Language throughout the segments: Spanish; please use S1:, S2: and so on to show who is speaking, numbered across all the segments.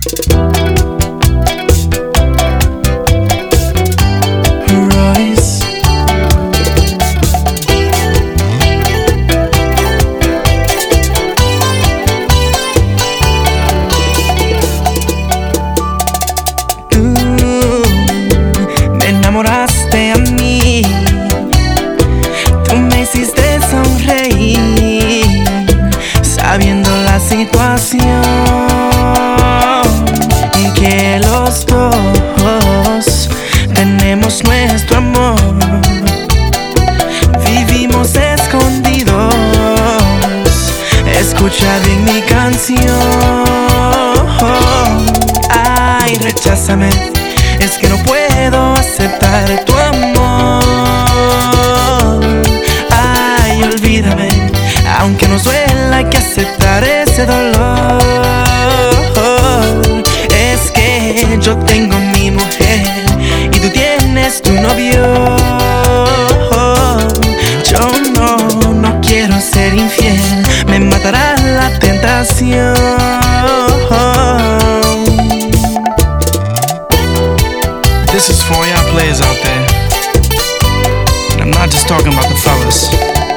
S1: Royce. Tú me enamoraste a mí, tú me hiciste sonreír, sabiendo la situación, que los dos tenemos nuestro amor, vivimos escondidos. Escucha bien mi canción. Ay, recházame, es que no puedo aceptar tu amor. Ay, olvídame, aunque nos duela hay que aceptar ese dolor. Es que yo tengo mi mujer y tú tienes tu novio. Yo no quiero ser infiel, me matará la tentación.
S2: This is for all y'all players out there, and I'm not just talking about the fellas.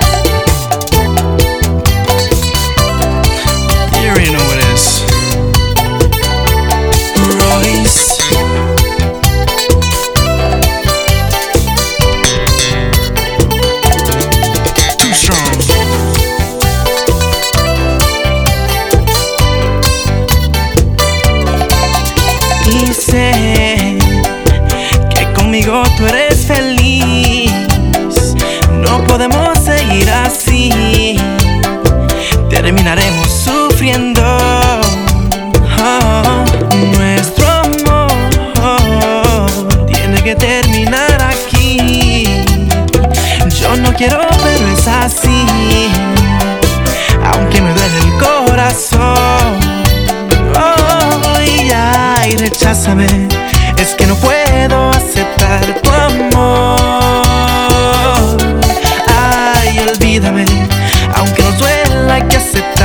S2: You already know what it is.
S1: Royce.
S2: Too strong.
S1: Y sé que conmigo tú eres feliz. No podemos seguir así, terminaremos sufriendo. Nuestro amor tiene que terminar aquí. Yo no quiero, pero es así, aunque me duele el corazón. Y recházame, es que no puedo aceptar tu amor. Ay, olvídame, aunque nos duela hay que aceptar.